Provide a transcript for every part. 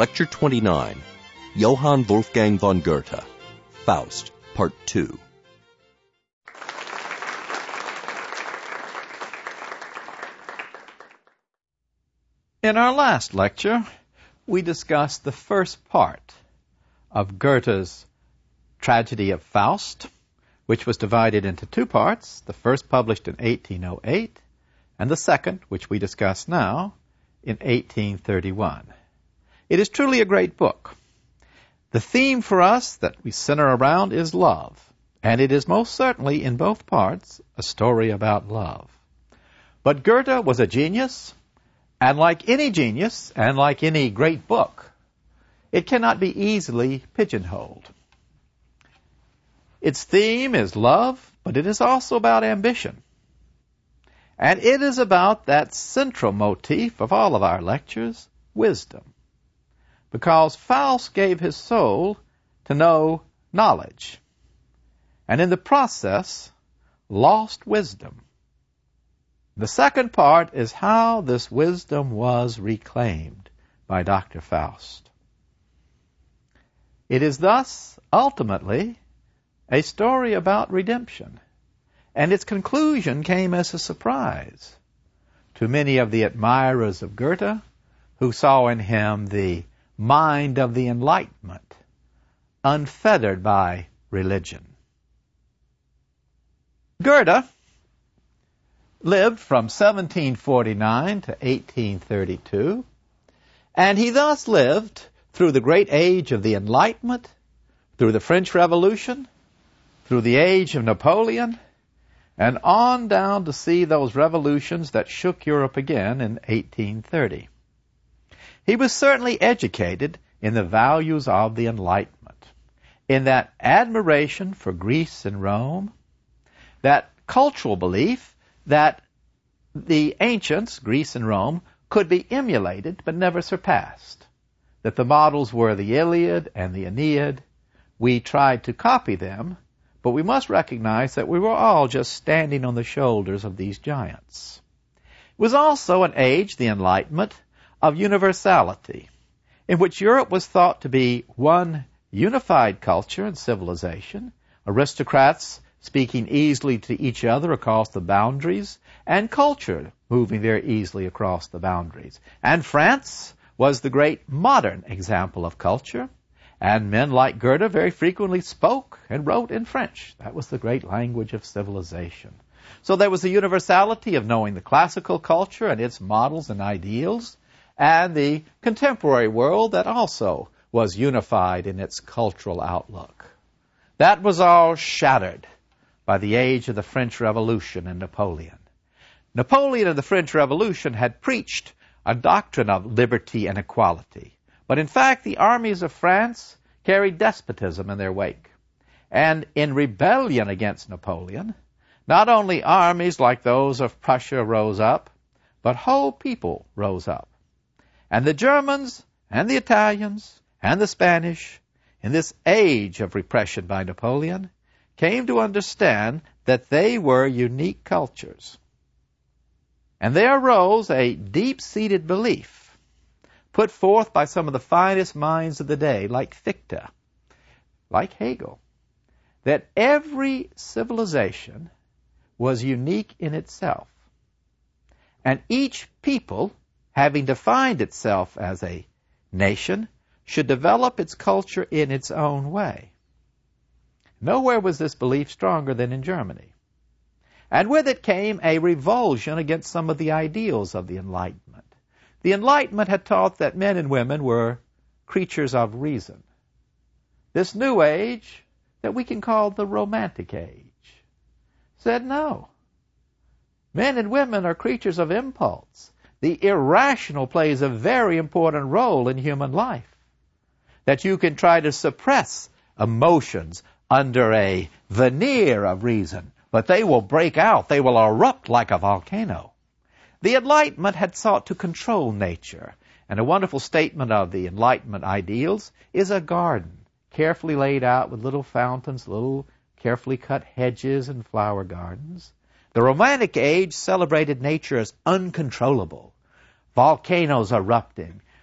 Lecture 29, Johann Wolfgang von Goethe, Faust, Part 2. In our last lecture, we discussed the first part of Goethe's tragedy of Faust, which was divided into two parts, the first published in 1808, and the second, which we discuss now, in 1831. It is truly a great book. The theme for us that we center around is love, and it is most certainly in both parts a story about love. But Goethe was a genius, and like any genius, and like any great book, it cannot be easily pigeonholed. Its theme is love, but it is also about ambition. And it is about that central motif of all of our lectures, wisdom. Because Faust gave his soul to know knowledge, and in the process, lost wisdom. The second part is how this wisdom was reclaimed by Dr. Faust. It is thus, ultimately, a story about redemption, and its conclusion came as a surprise to many of the admirers of Goethe who saw in him the mind of the Enlightenment, unfettered by religion. Goethe lived from 1749 to 1832, and he thus lived through the great age of the Enlightenment, through the French Revolution, through the age of Napoleon, and on down to see those revolutions that shook Europe again in 1830. He was certainly educated in the values of the Enlightenment, in that admiration for Greece and Rome, that cultural belief that the ancients, Greece and Rome, could be emulated but never surpassed, that the models were the Iliad and the Aeneid. We tried to copy them, but we must recognize that we were all just standing on the shoulders of these giants. It was also an age, the Enlightenment, of universality, in which Europe was thought to be one unified culture and civilization, aristocrats speaking easily to each other across the boundaries, and culture moving very easily across the boundaries. And France was the great modern example of culture, and men like Goethe very frequently spoke and wrote in French. That was the great language of civilization. So there was the universality of knowing the classical culture and its models and ideals, and the contemporary world that also was unified in its cultural outlook. That was all shattered by the age of the French Revolution and Napoleon. Napoleon and the French Revolution had preached a doctrine of liberty and equality. But in fact, the armies of France carried despotism in their wake. And in rebellion against Napoleon, not only armies like those of Prussia rose up, but whole people rose up. And the Germans and the Italians and the Spanish, in this age of repression by Napoleon, came to understand that they were unique cultures. And there arose a deep-seated belief put forth by some of the finest minds of the day, like Fichte, like Hegel, that every civilization was unique in itself. And each people, having defined itself as a nation, should develop its culture in its own way. Nowhere was this belief stronger than in Germany. And with it came a revulsion against some of the ideals of the Enlightenment. The Enlightenment had taught that men and women were creatures of reason. This new age, that we can call the Romantic Age, said no. Men and women are creatures of impulse. The irrational plays a very important role in human life. That you can try to suppress emotions under a veneer of reason, but they will break out, they will erupt like a volcano. The Enlightenment had sought to control nature, and a wonderful statement of the Enlightenment ideals is a garden, carefully laid out with little fountains, little carefully cut hedges and flower gardens. The Romantic Age celebrated nature as uncontrollable, volcanoes erupting,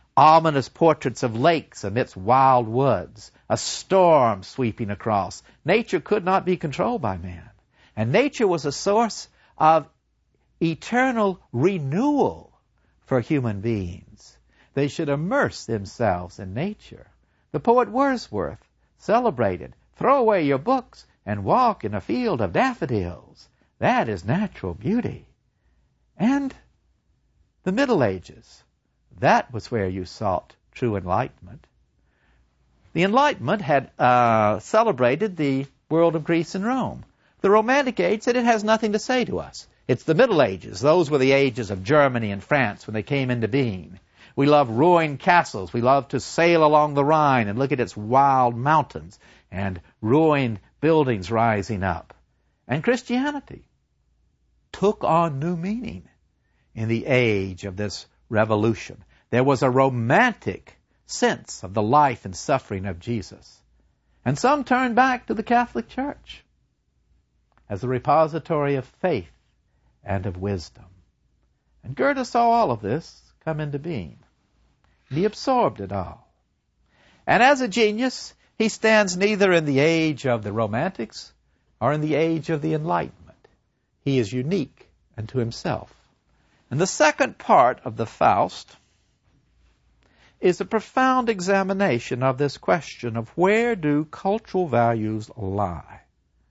ominous portraits of lakes amidst wild woods, a storm sweeping across. Nature could not be controlled by man. And nature was a source of eternal renewal for human beings. They should immerse themselves in nature. The poet Wordsworth celebrated, "Throw away your books and walk in a field of daffodils." That is natural beauty. And the Middle Ages, that was where you sought true enlightenment. The Enlightenment had celebrated the world of Greece and Rome. The Romantic Age said it has nothing to say to us. It's the Middle Ages. Those were the ages of Germany and France when they came into being. We love ruined castles. We love to sail along the Rhine and look at its wild mountains and ruined buildings rising up. And Christianity took on new meaning in the age of this revolution. There was a romantic sense of the life and suffering of Jesus. And some turned back to the Catholic Church as a repository of faith and of wisdom. And Goethe saw all of this come into being. He absorbed it all. And as a genius, he stands neither in the age of the Romantics or in the age of the Enlightenment. He is unique unto himself. And the second part of the Faust is a profound examination of this question of where do cultural values lie?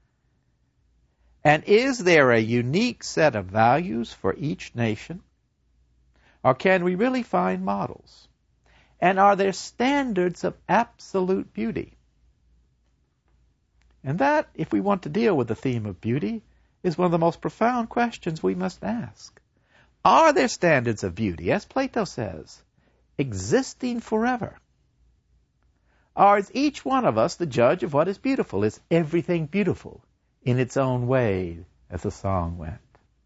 And is there a unique set of values for each nation? Or can we really find models? And are there standards of absolute beauty? And that, if we want to deal with the theme of beauty, is one of the most profound questions we must ask. Are there standards of beauty, as Plato says, existing forever? Or is each one of us the judge of what is beautiful? Is everything beautiful in its own way, as the song went?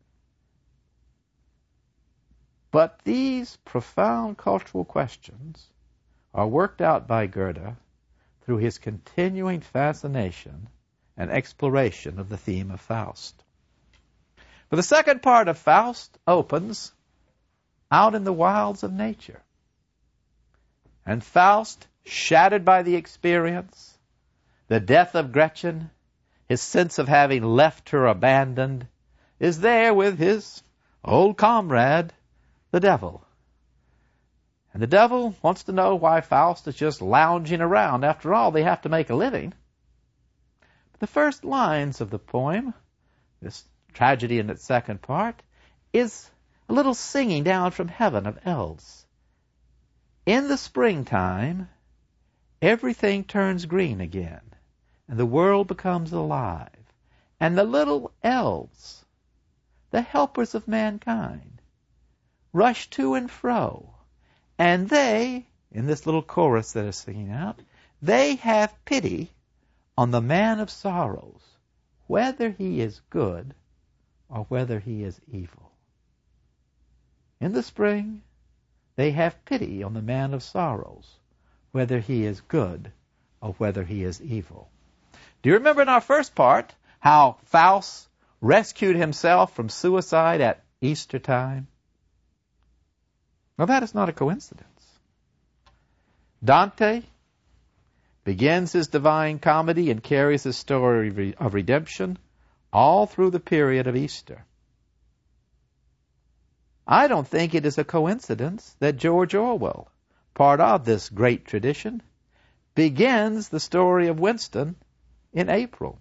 But these profound cultural questions are worked out by Goethe through his continuing fascination and exploration of the theme of Faust. But the second part of Faust opens out in the wilds of nature. And Faust, shattered by the experience, the death of Gretchen, his sense of having left her abandoned, is there with his old comrade, the devil. And the devil wants to know why Faust is just lounging around. After all, they have to make a living. But the first lines of the poem, this tragedy in its second part, is a little singing down from heaven of elves. In the springtime, everything turns green again, and the world becomes alive. And the little elves, the helpers of mankind, rush to and fro. And they, in this little chorus that is singing out, they have pity on the man of sorrows, whether he is good or whether he is evil. In the spring, they have pity on the man of sorrows, whether he is good or whether he is evil. Do you remember in our first part how Faust rescued himself from suicide at Easter time? Well, that is not a coincidence. Dante begins his Divine Comedy and carries his story of redemption all through the period of Easter. I don't think it is a coincidence that George Orwell, part of this great tradition, begins the story of Winston in April,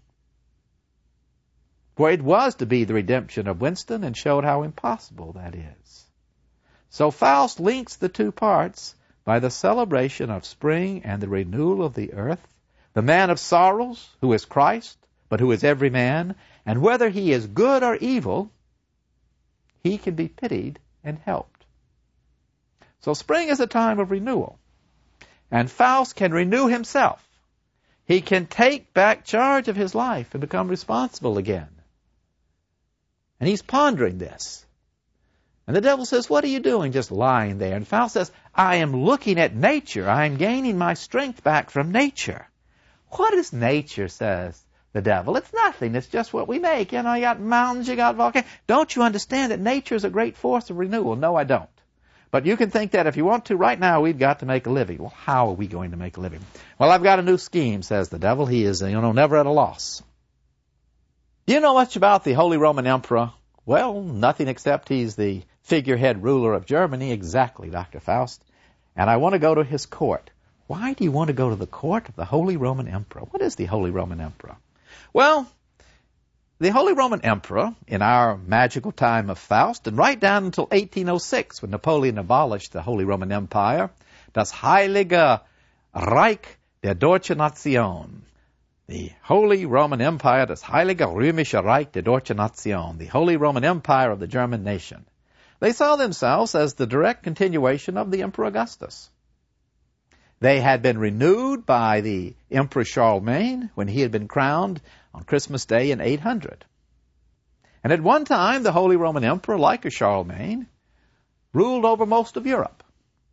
for it was to be the redemption of Winston and showed how impossible that is. So Faust links the two parts by the celebration of spring and the renewal of the earth, the man of sorrows, who is Christ, but who is every man, and whether he is good or evil, he can be pitied and helped. So spring is a time of renewal, and Faust can renew himself. He can take back charge of his life and become responsible again. And he's pondering this. And the devil says, what are you doing just lying there? And Faust says, I am looking at nature. I am gaining my strength back from nature. What is nature, says the devil? It's nothing. It's just what we make. You got mountains, you got volcanoes. Don't you understand that nature is a great force of renewal? No, I don't. But you can think that if you want to. Right now, we've got to make a living. Well, how are we going to make a living? Well, I've got a new scheme, says the devil. He is, never at a loss. Do you know much about the Holy Roman Emperor? Well, nothing except he's the figurehead ruler of Germany. Exactly, Dr. Faust. And I want to go to his court. Why do you want to go to the court of the Holy Roman Emperor? What is the Holy Roman Emperor? Well, the Holy Roman Emperor, in our magical time of Faust, and right down until 1806, when Napoleon abolished the Holy Roman Empire, das Heilige Reich der Deutschen Nation. The Holy Roman Empire, das Heilige Römische Reich der Deutschen Nation, the Holy Roman Empire of the German nation. They saw themselves as the direct continuation of the Emperor Augustus. They had been renewed by the Emperor Charlemagne when he had been crowned on Christmas Day in 800. And at one time, the Holy Roman Emperor, like a Charlemagne, ruled over most of Europe.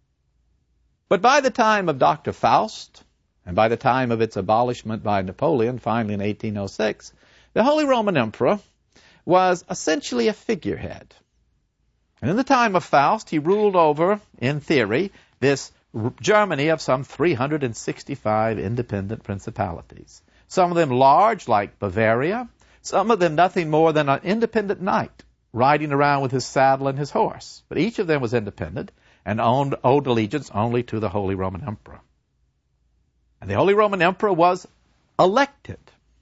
But by the time of Dr. Faust, and by the time of its abolishment by Napoleon, finally in 1806, the Holy Roman Emperor was essentially a figurehead. And in the time of Faust, he ruled over, in theory, this Germany of some 365 independent principalities. Some of them large, like Bavaria. Some of them nothing more than an independent knight, riding around with his saddle and his horse. But each of them was independent and owed allegiance only to the Holy Roman Emperor. And the Holy Roman Emperor was elected.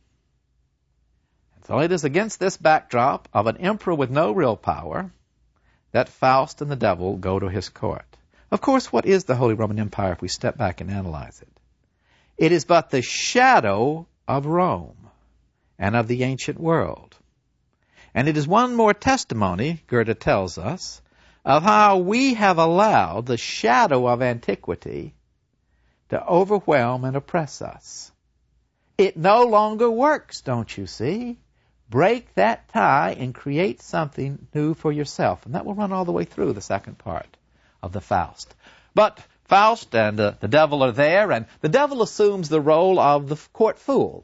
And so it is against this backdrop of an emperor with no real power that Faust and the devil go to his court. Of course, what is the Holy Roman Empire if we step back and analyze it? It is but the shadow of Rome and of the ancient world. And it is one more testimony, Goethe tells us, of how we have allowed the shadow of antiquity to overwhelm and oppress us. It no longer works, don't you see? Break that tie and create something new for yourself. And that will run all the way through the second part of the Faust. But Faust and the devil are there, and the devil assumes the role of the court fool.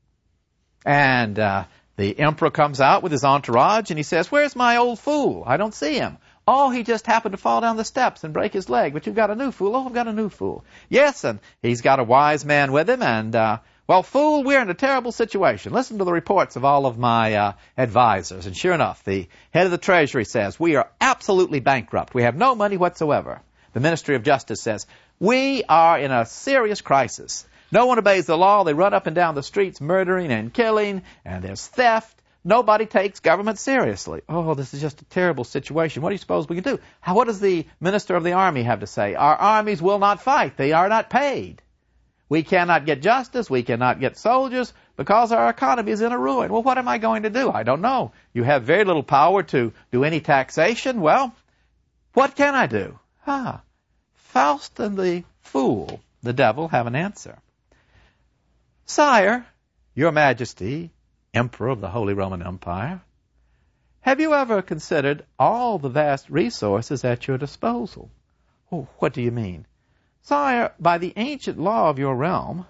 And the emperor comes out with his entourage, and he says, "Where's my old fool? I don't see him." "Oh, he just happened to fall down the steps and break his leg, but you've got a new fool." "Oh, I've got a new fool." "Yes, and he's got a wise man with him, and, well, fool, we're in a terrible situation. Listen to the reports of all of my advisors." And sure enough, the head of the Treasury says, "We are absolutely bankrupt. We have no money whatsoever." The Ministry of Justice says, "We are in a serious crisis. No one obeys the law. They run up and down the streets murdering and killing, and there's theft. Nobody takes government seriously." "Oh, this is just a terrible situation. What do you suppose we can do?" What does the Minister of the Army have to say? "Our armies will not fight. They are not paid. We cannot get justice. We cannot get soldiers because our economy is in a ruin." "Well, what am I going to do?" "I don't know." "You have very little power to do any taxation." "Well, what can I do?" Faust and the fool, the devil, have an answer. "Sire, your Majesty, Emperor of the Holy Roman Empire, have you ever considered all the vast resources at your disposal?" "Oh, what do you mean?" "Sire, by the ancient law of your realm,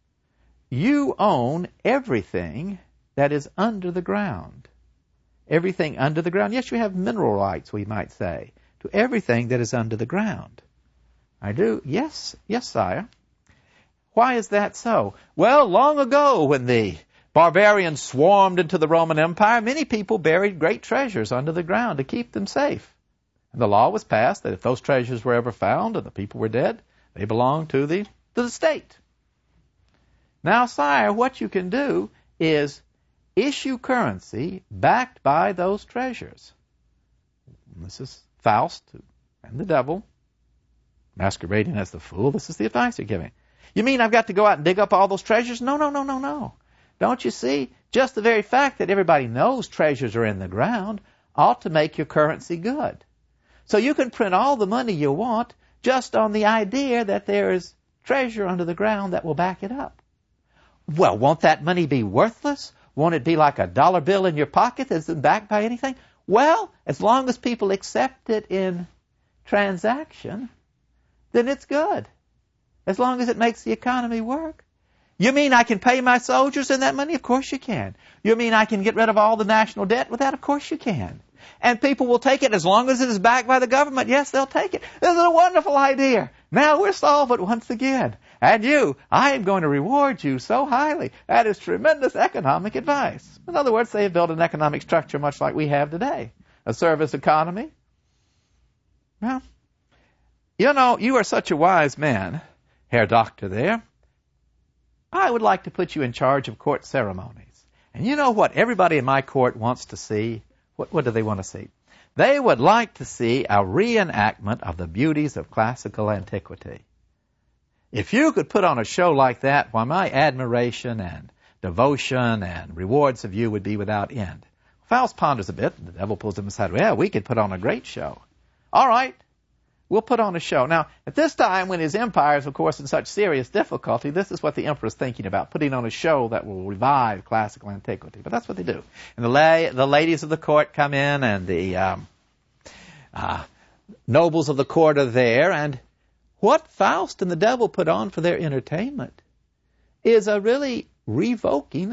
you own everything that is under the ground." Everything under the ground? Yes, you have mineral rights, we might say, to everything that is under the ground. "I do." Yes, sire." "Why is that so?" "Well, long ago, when the barbarians swarmed into the Roman Empire, many people buried great treasures under the ground to keep them safe. And the law was passed that if those treasures were ever found and the people were dead, they belonged to the state. Now, sire, what you can do is issue currency backed by those treasures." This is Faust and the devil masquerading as the fool. This is the advice they're giving. "You mean I've got to go out and dig up all those treasures?" No. Don't you see? Just the very fact that everybody knows treasures are in the ground ought to make your currency good. So you can print all the money you want just on the idea that there is treasure under the ground that will back it up. Well, won't that money be worthless? Won't it be like a dollar bill in your pocket that isn't backed by anything? Well, as long as people accept it in transaction, then it's good. As long as it makes the economy work. "You mean I can pay my soldiers in that money?" Of course you can. "You mean I can get rid of all the national debt with that?" Of course you can. And people will take it as long as it is backed by the government. Yes, they'll take it. This is a wonderful idea. Now we'll solve it once again. And I am going to reward you so highly. That is tremendous economic advice. In other words, they have built an economic structure much like we have today. A service economy. Well, you are such a wise man, Herr Doctor there. I would like to put you in charge of court ceremonies. And you know what everybody in my court wants to see? What do they want to see? They would like to see a reenactment of the beauties of classical antiquity. If you could put on a show like that, why, my admiration and devotion and rewards of you would be without end. Faust ponders a bit, and the devil pulls him aside. Well, we could put on a great show. All right, we'll put on a show. Now, at this time, when his empire is, of course, in such serious difficulty, this is what the emperor is thinking about, putting on a show that will revive classical antiquity. But that's what they do. And the ladies of the court come in, and the nobles of the court are there, and what Faust and the devil put on for their entertainment is a really reinvoking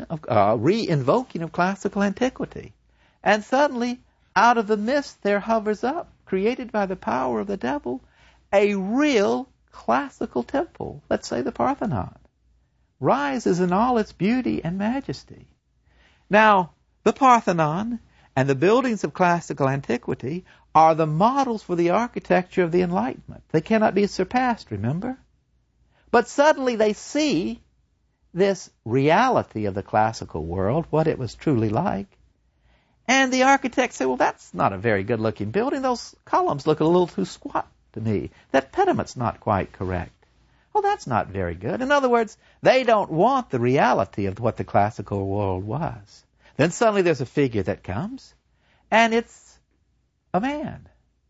of classical antiquity. And suddenly, out of the mist there hovers up, created by the power of the devil, a real classical temple, let's say the Parthenon, rises in all its beauty and majesty. Now, the Parthenon and the buildings of classical antiquity are the models for the architecture of the Enlightenment. They cannot be surpassed, remember? But suddenly they see this reality of the classical world, what it was truly like. And the architects say, well, that's not a very good-looking building. Those columns look a little too squat to me. That pediment's not quite correct. Well, that's not very good. In other words, they don't want the reality of what the classical world was. Then suddenly there's a figure that comes, and it's a man.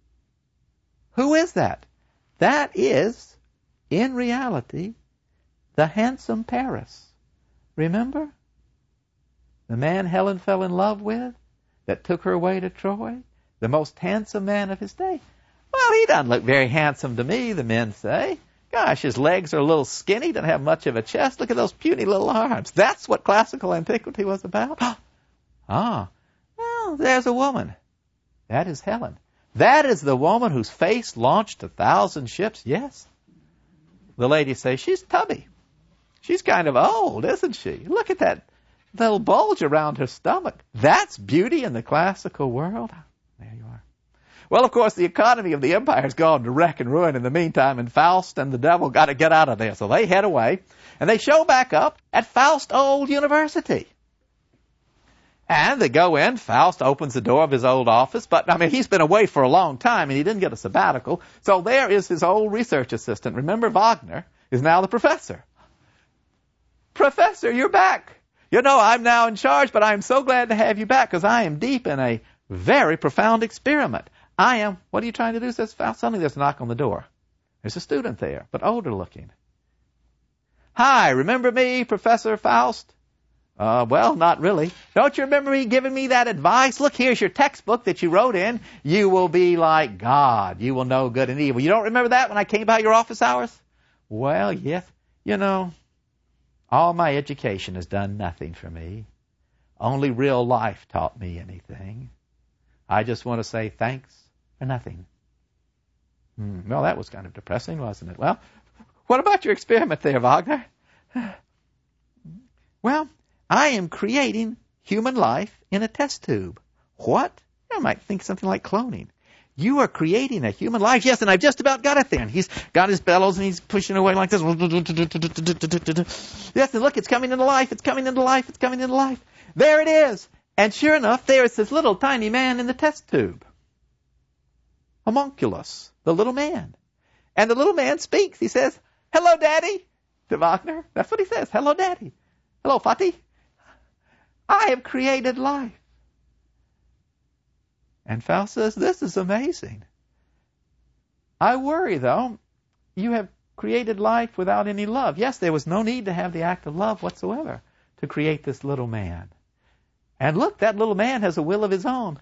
Who is that? That is, in reality, the handsome Paris. Remember? The man Helen fell in love with, that took her away to Troy, the most handsome man of his day. Well, he doesn't look very handsome to me, the men say. Gosh, his legs are a little skinny, doesn't have much of a chest. Look at those puny little arms. That's what classical antiquity was about? Well, there's a woman. That is Helen. That is the woman whose face launched 1,000 ships. Yes. The ladies say, she's tubby. She's kind of old, isn't she? Look at that little bulge around her stomach. That's beauty in the classical world. There you are. Well, of course, the economy of the empire has gone to wreck and ruin in the meantime, and Faust and the devil got to get out of there. So they head away, and they show back up at Faust Old University. And they go in. Faust opens the door of his old office, but, he's been away for a long time, and he didn't get a sabbatical. So there is his old research assistant. Remember, Wagner is now the professor. Professor, you're back. I'm now in charge, but I'm so glad to have you back because I am deep in a very profound experiment. What are you trying to do? Says Faust. Suddenly there's a knock on the door. There's a student there, but older looking. Hi, remember me, Professor Faust? Well, not really. Don't you remember me giving me that advice? Look, here's your textbook that you wrote in. You will be like God. You will know good and evil. You don't remember that when I came by your office hours? Well, yes. All my education has done nothing for me. Only real life taught me anything. I just want to say thanks for nothing. Well, that was kind of depressing, wasn't it? Well, what about your experiment there, Wagner? Well, I am creating human life in a test tube. What? I might think something like cloning. You are creating a human life. Yes, and I've just about got it there. And he's got his bellows and he's pushing away like this. Yes, and look, it's coming into life. It's coming into life. It's coming into life. There it is. And sure enough, there is this little tiny man in the test tube. Homunculus, the little man. And the little man speaks. He says, hello, Daddy, to Wagner. That's what he says. Hello, Daddy. Hello, Fatih. I have created life. And Faust says, this is amazing. I worry, though, you have created life without any love. Yes, there was no need to have the act of love whatsoever to create this little man. And look, that little man has a will of his own.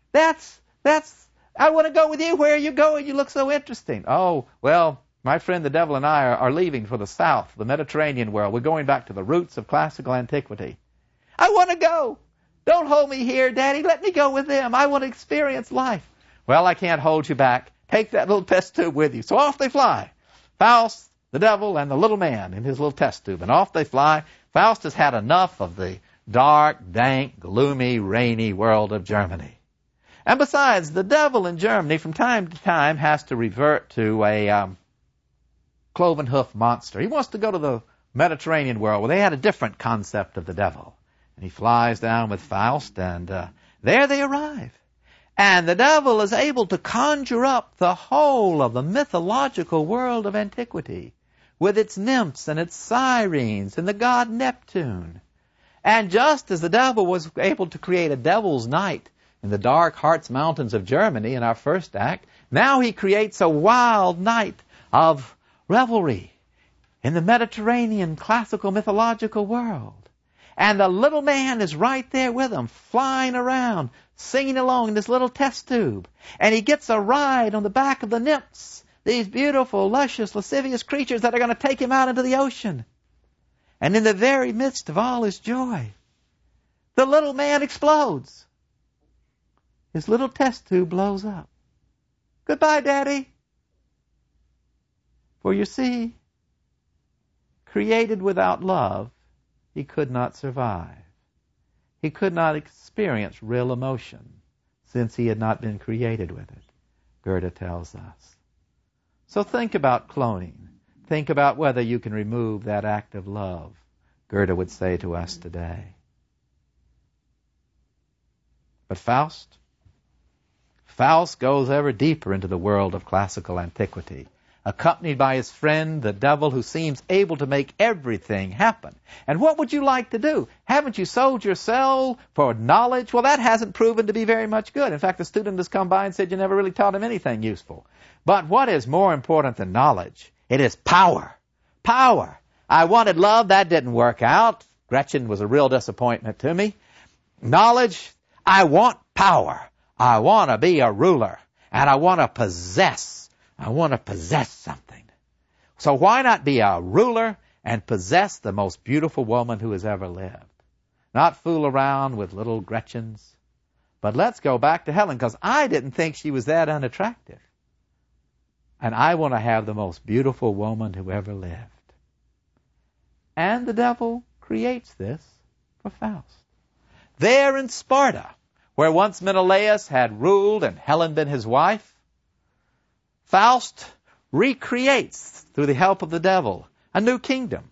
I want to go with you. Where are you going? You look so interesting. Oh, well, my friend the devil and I are leaving for the south, the Mediterranean world. We're going back to the roots of classical antiquity. I want to go. Don't hold me here, Daddy. Let me go with them. I want to experience life. Well, I can't hold you back. Take that little test tube with you. So off they fly. Faust, the devil, and the little man in his little test tube. And off they fly. Faust has had enough of the dark, dank, gloomy, rainy world of Germany. And besides, the devil in Germany from time to time has to revert to a cloven hoof monster. He wants to go to the Mediterranean world where they had a different concept of the devil. And he flies down with Faust, and there they arrive. And the devil is able to conjure up the whole of the mythological world of antiquity with its nymphs and its sirens and the god Neptune. And just as the devil was able to create a devil's night in the dark Harz Mountains of Germany in our first act, now he creates a wild night of revelry in the Mediterranean classical mythological world. And the little man is right there with him, flying around, singing along in this little test tube. And he gets a ride on the back of the nymphs, these beautiful, luscious, lascivious creatures that are going to take him out into the ocean. And in the very midst of all his joy, the little man explodes. His little test tube blows up. Goodbye, Daddy. For you see, created without love, he could not survive. He could not experience real emotion since he had not been created with it, Goethe tells us. So think about cloning. Think about whether you can remove that act of love, Goethe would say to us today. But Faust goes ever deeper into the world of classical antiquity, accompanied by his friend, the devil, who seems able to make everything happen. And what would you like to do? Haven't you sold your soul for knowledge? Well, that hasn't proven to be very much good. In fact, the student has come by and said you never really taught him anything useful. But what is more important than knowledge? It is power. Power. I wanted love. That didn't work out. Gretchen was a real disappointment to me. Knowledge. I want power. I want to be a ruler. And I want to possess. I want to possess something. So why not be a ruler and possess the most beautiful woman who has ever lived? Not fool around with little Gretchens. But let's go back to Helen, because I didn't think she was that unattractive. And I want to have the most beautiful woman who ever lived. And the devil creates this for Faust. There in Sparta, where once Menelaus had ruled and Helen been his wife, Faust recreates, through the help of the devil, a new kingdom.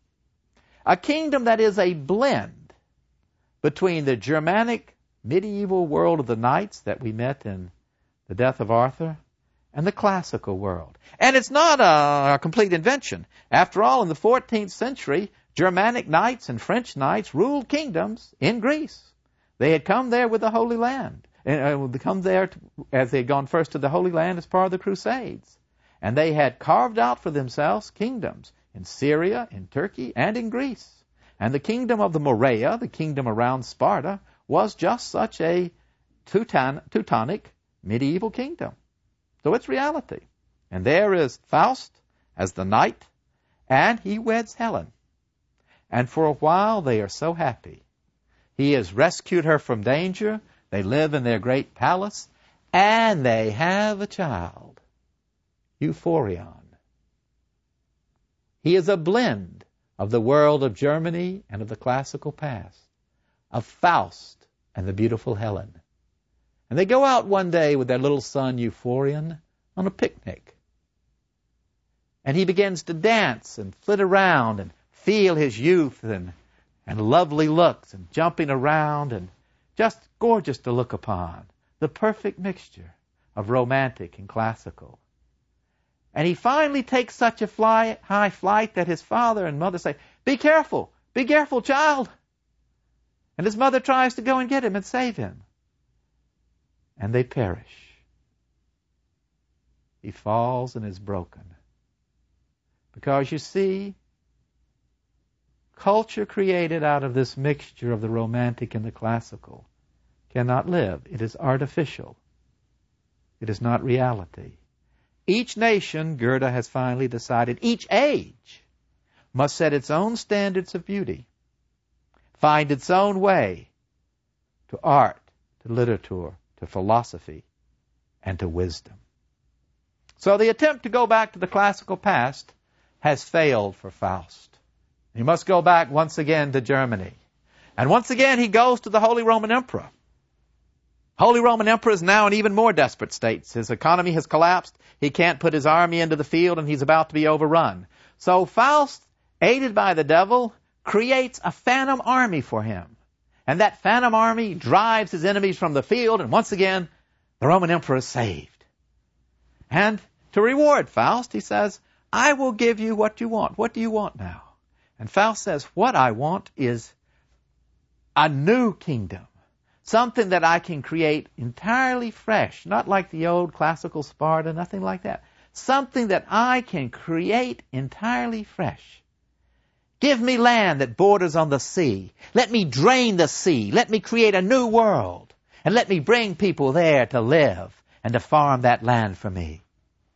A kingdom that is a blend between the Germanic medieval world of the knights that we met in The Death of Arthur and the classical world. And it's not a complete invention. After all, in the 14th century, Germanic knights and French knights ruled kingdoms in Greece. They had come there with the Holy Land. And come there as they had gone first to the Holy Land as part of the Crusades. And they had carved out for themselves kingdoms in Syria, in Turkey, and in Greece. And the kingdom of the Morea, the kingdom around Sparta, was just such a Teutonic medieval kingdom. So it's reality. And there is Faust as the knight, and he weds Helen. And for a while they are so happy. He has rescued her from danger. They live in their great palace, and they have a child, Euphorion. He is a blend of the world of Germany and of the classical past, of Faust and the beautiful Helen. And they go out one day with their little son Euphorion on a picnic. And he begins to dance and flit around and feel his youth and lovely looks and jumping around and just gorgeous to look upon, the perfect mixture of romantic and classical. And he finally takes such a high flight that his father and mother say, be careful, child. And his mother tries to go and get him and save him. And they perish. He falls and is broken. Because you see, culture created out of this mixture of the romantic and the classical cannot live. It is artificial. It is not reality. Each nation, Goethe has finally decided, each age must set its own standards of beauty, find its own way to art, to literature, to philosophy, and to wisdom. So the attempt to go back to the classical past has failed for Faust. He must go back once again to Germany. And once again he goes to the Holy Roman Emperor. Holy Roman Emperor is now in even more desperate states. His economy has collapsed. He can't put his army into the field, and he's about to be overrun. So Faust, aided by the devil, creates a phantom army for him. And that phantom army drives his enemies from the field, and once again, the Roman Emperor is saved. And to reward Faust, he says, I will give you what you want. What do you want now? And Faust says, what I want is a new kingdom. Something that I can create entirely fresh, not like the old classical Sparta, nothing like that. Something that I can create entirely fresh. Give me land that borders on the sea. Let me drain the sea. Let me create a new world. And let me bring people there to live and to farm that land for me.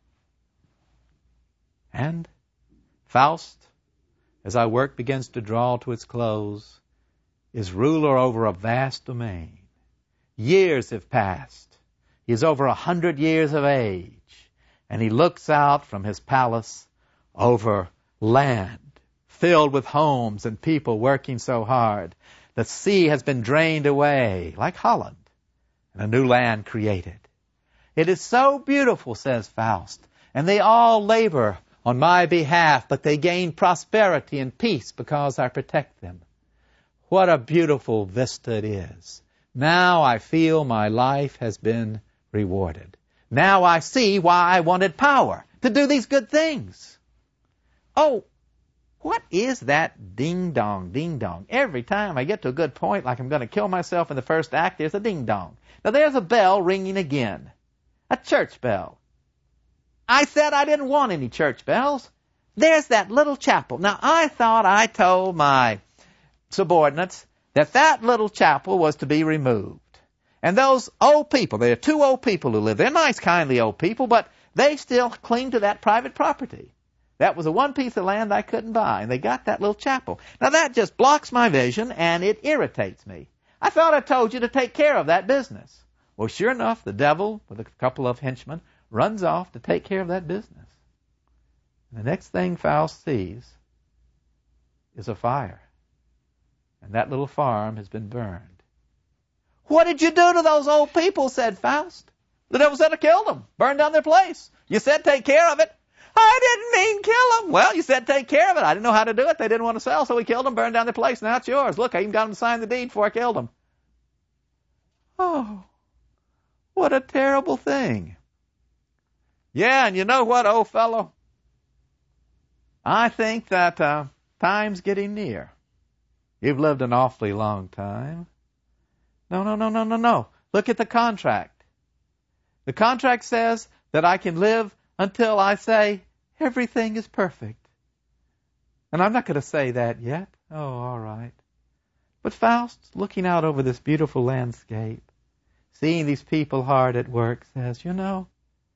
And Faust, as our work begins to draw to its close, is ruler over a vast domain. Years have passed. He is over 100 years of age, and he looks out from his palace over land filled with homes and people working so hard. The sea has been drained away, like Holland, and a new land created. It is so beautiful, says Faust, and they all labor on my behalf, but they gain prosperity and peace because I protect them. What a beautiful vista it is. Now I feel my life has been rewarded. Now I see why I wanted power, to do these good things. Oh, what is that ding-dong, ding-dong? Every time I get to a good point, like I'm going to kill myself in the first act, there's a ding-dong. Now there's a bell ringing again. A church bell. I said I didn't want any church bells. There's that little chapel. Now I thought I told my subordinates that little chapel was to be removed. And those old people, there are two old people who live there, nice, kindly old people, but they still cling to that private property. That was the one piece of land I couldn't buy, and they got that little chapel. Now that just blocks my vision, and it irritates me. I thought I told you to take care of that business. Well, sure enough, the devil, with a couple of henchmen, runs off to take care of that business. And the next thing Faust sees is a fire. And that little farm has been burned. What did you do to those old people, said Faust. The devil said I killed them, burned down their place. You said take care of it. I didn't mean kill them. Well, you said take care of it. I didn't know how to do it. They didn't want to sell, so we killed them, burned down their place. Now it's yours. Look, I even got them to sign the deed before I killed them. Oh, what a terrible thing. Yeah, and you know what, old fellow? I think that time's getting near. You've lived an awfully long time. No. Look at the contract. The contract says that I can live until I say everything is perfect. And I'm not going to say that yet. Oh, all right. But Faust, looking out over this beautiful landscape, seeing these people hard at work, says, you know,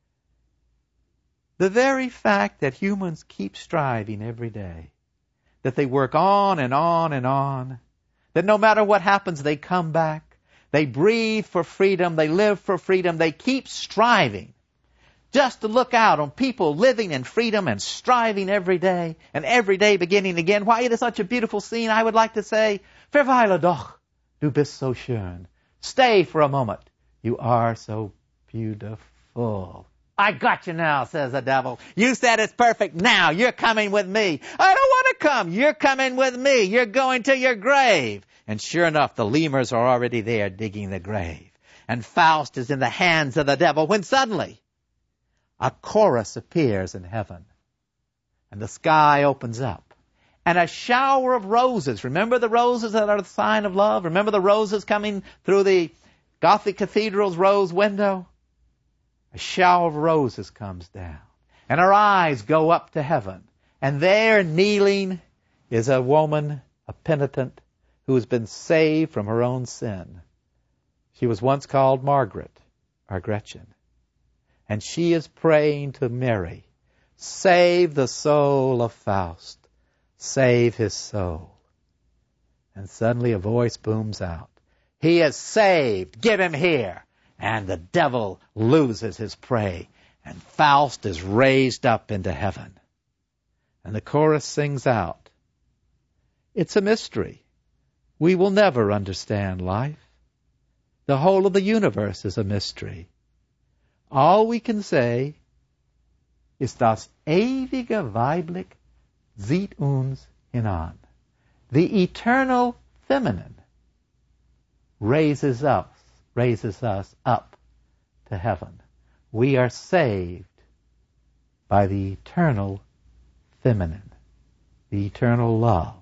the very fact that humans keep striving every day, that they work on and on and on, that no matter what happens, they come back, they breathe for freedom, they live for freedom, they keep striving just to look out on people living in freedom and striving every day, and every day beginning again. Why, it is such a beautiful scene. I would like to say, Verweile doch, du bist so schön. Stay for a moment. You are so beautiful. I got you now, says the devil. You said it's perfect. Now you're coming with me. I don't want to come. You're coming with me. You're going to your grave. And sure enough, the lemurs are already there digging the grave. And Faust is in the hands of the devil when suddenly a chorus appears in heaven. And the sky opens up. And a shower of roses. Remember the roses that are the sign of love? Remember the roses coming through the Gothic cathedral's rose window? A shower of roses comes down. And our eyes go up to heaven. And there, kneeling, is a woman, a penitent, who has been saved from her own sin. She was once called Margaret, or Gretchen. And she is praying to Mary, save the soul of Faust. Save his soul. And suddenly a voice booms out. He is saved. Give him here. And the devil loses his prey. And Faust is raised up into heaven. And the chorus sings out. It's a mystery. We will never understand life. The whole of the universe is a mystery. All we can say is das ewige Weiblich sieht uns hinan. The eternal feminine raises us up to heaven. We are saved by the eternal feminine, the eternal love